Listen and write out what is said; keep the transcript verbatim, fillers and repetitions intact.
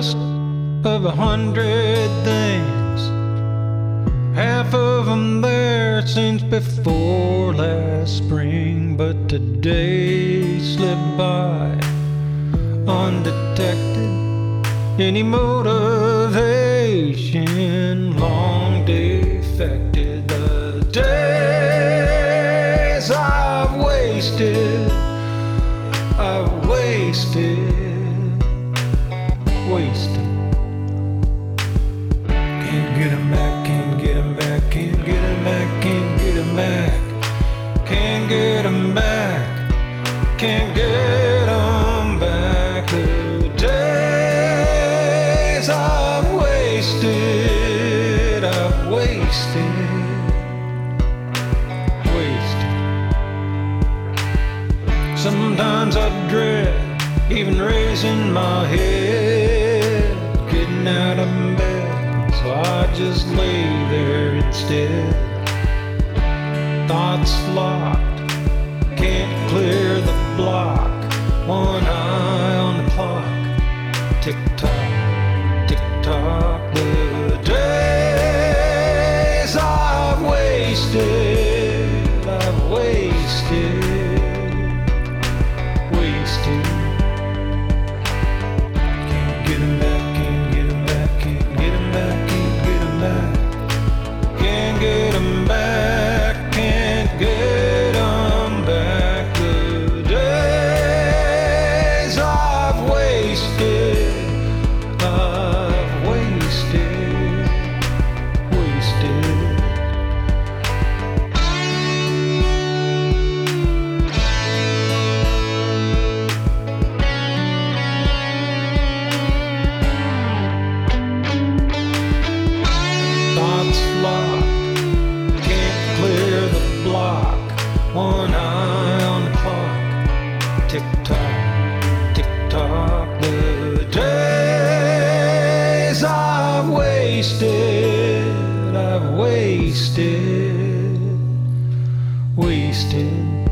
list of a hundred things, half of them there since before last spring, but today slipped by undetected. Any motivation long defected. The days I've wasted, I've wasted, wasted. Can't get 'em back, can't get 'em back, can't get 'em back, can't get 'em back, can't get 'em back, can't get 'em back. The days I've wasted, I've wasted, wasted. Sometimes I dread even raising my head, getting out of bed, so I just lay there instead. Thoughts locked, can't clear the block, one eye on the clock, tick tock, tick tock. The days I've wasted, I've wasted, wasted. Can't get 'em back, can't get 'em back, can't get 'em back, can't get 'em back, can't get 'em back, can't get 'em back. The days I've wasted, I've wasted, wasted. Thoughts locked, can't clear the block, one eye on the clock, tick tock, tick tock. The days I've wasted, I've wasted, wasted.